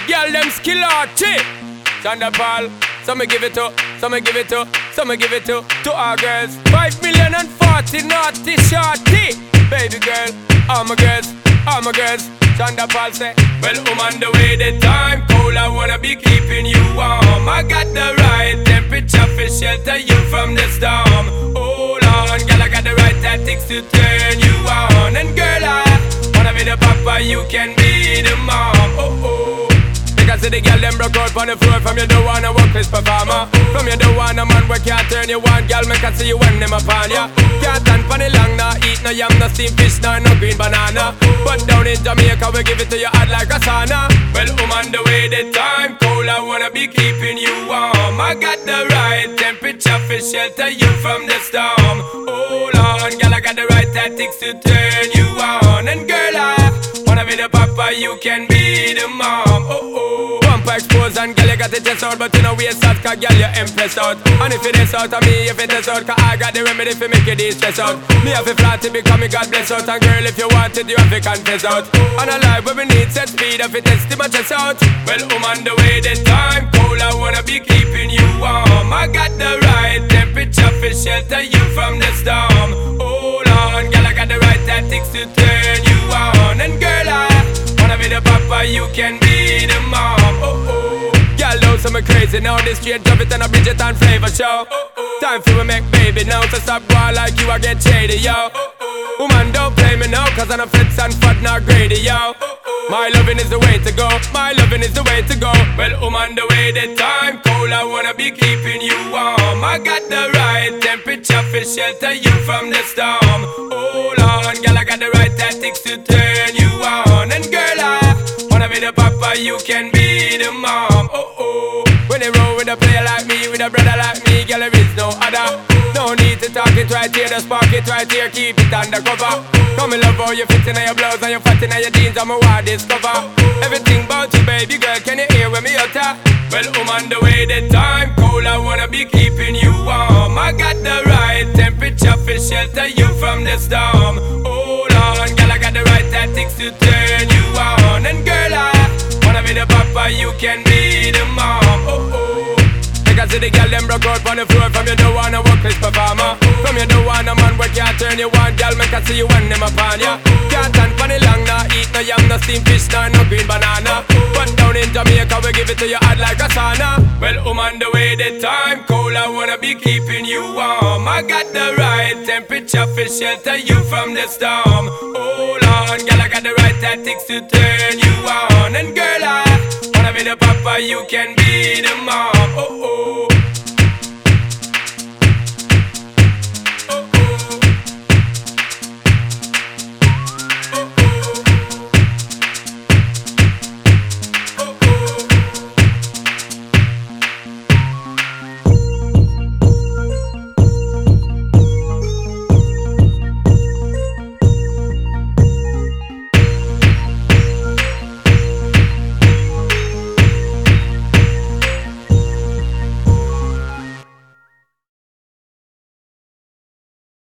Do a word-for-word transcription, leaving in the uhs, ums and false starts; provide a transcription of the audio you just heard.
girl them skill arty. Chanda Paul, some me give it to, some me give it to, some me give it to, to our girls. Five million and forty naughty shorty. Baby girl, all my girls, all my girls. Chanda Paul say, well, I'm on the way, the time cold, I wanna be keeping you warm. I got the right temperature for shelter you from the storm. Hold on, girl, I got the right tactics to turn you on. And girl, I wanna be the papa, you can be the mom. Oh, oh. Because the girl them broke out on the floor. From you don't wanna work this performer. From you don't wanna man where can't turn you on. Girl, make I see you when them upon ya. Can't stand for the long, nah eat no yam, no steamed fish, nah no green banana. But down in Jamaica we give it to you hot like a sauna. Well, I'm on the way, the time cold, I wanna be keeping you warm. I got the right temperature for shelter you from the storm. Hold on, girl, I got the right tactics to turn you on. And girl, I wanna be the papa, you can be the mom. Oh oh. Bumper exposed and girl, you got the chest out, but you know we out, cause girl, you impressed out. And if it is out of me, if it is out, cause I got the remedy for make you de-stress out. Me have a flat to become me God bless out. And girl, if you want it, you have to confess out. And a life where we need set speed, if it is to my chest out. Well, I'm on the way, the time cold, I wanna be keeping you warm. I got the right temperature for shelter you from the storm. Hold on, girl, I got the right tactics to turn you on. And girl, I wanna be the papa, you can be the mom. Oh oh. Girl, know some crazy now. This straight drop it and a Bridget and flavor show. Oh, oh. Time for we make baby now. So stop going like you, I get shady, yo. Oh, oh. Woman, don't play me now, cause I'm a fits and fat, not greedy, yo. Oh, oh. My loving is the way to go. My loving is the way to go. Well, I'm on the way, the time cold, I wanna be keeping you warm. I got the right temperature for shelter you from the storm. Hold on, girl, I got the right tactics to turn you on. And girl, I wanna be the papa, you can be the mom. Oh oh. When they roll with a player like me, with a brother like me, girl, there is no other. No need to talk it right here, just spark it right here, keep it undercover. Come and love how you fit in your blouse and you fat in your jeans, I'm a wild discover. Everything about you, baby girl, can you hear when me utter? Well, I'm on the way, the time cold, I wanna be keeping you warm. I got the right temperature for shelter you from the storm. Hold on, girl, I got the right tactics to turn you on. And girl, I wanna be the papa, you can be the mom. Oh oh. Because the girl them broke out on the floor. From you don't wanna work this performer. From you don't wanna man where can't turn you on. Girl, make I see you when them upon ya. Can't stand for the long, nah eat no yam, no steamed fish, nah no green banana. But down in Jamaica we give it to you hot like a sauna. Well, I'm on the way, the time cold, I wanna be keeping you warm. I got the right temperature for shelter you from the storm. Hold on, girl, I got the right tactics to turn you on. And girl, I wanna be the papa, you can be the mom. Oh oh.